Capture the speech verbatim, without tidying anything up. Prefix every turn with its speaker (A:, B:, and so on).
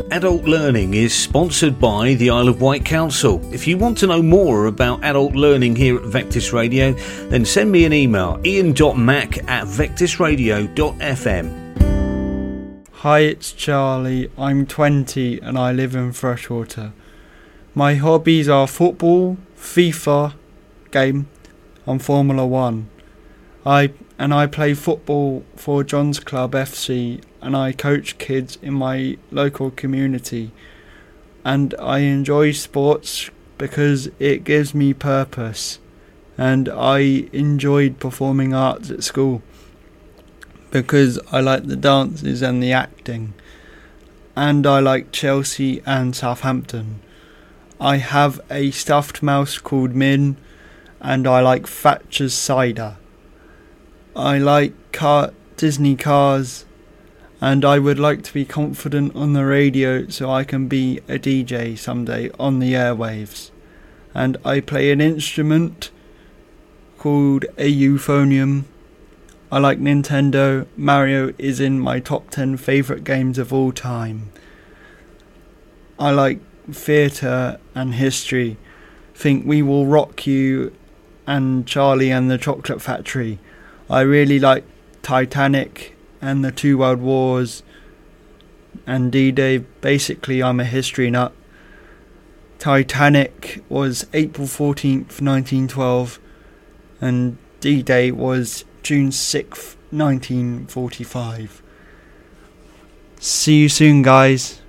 A: Adult Learning is sponsored by the Isle of Wight Council. If you want to know more about adult learning here at Vectis Radio, then send me an email, ian dot mac at vectis radio dot f m.
B: Hi, it's Charlie. I'm twenty and I live in Freshwater. My hobbies are football, FIFA game and Formula One. I and I play football for John's Club F C, and I coach kids in my local community. And I enjoy sports because it gives me purpose, and I enjoyed performing arts at school because I like the dances and the acting, and I like Chelsea and Southampton. I have a stuffed mouse called Min, and I like Thatcher's cider. I like car Disney cars, and I would like to be confident on the radio so I can be a D J someday on the airwaves. And I play an instrument called a euphonium. I like Nintendo. Mario is in my top ten favourite games of all time. I like theatre and history. Think We Will Rock You and Charlie and the Chocolate Factory. I really like Titanic and the Two World Wars and D-Day. Basically, I'm a history nut. Titanic was April fourteenth, nineteen twelve, and D-Day was June sixth, nineteen forty-five. See you soon, guys.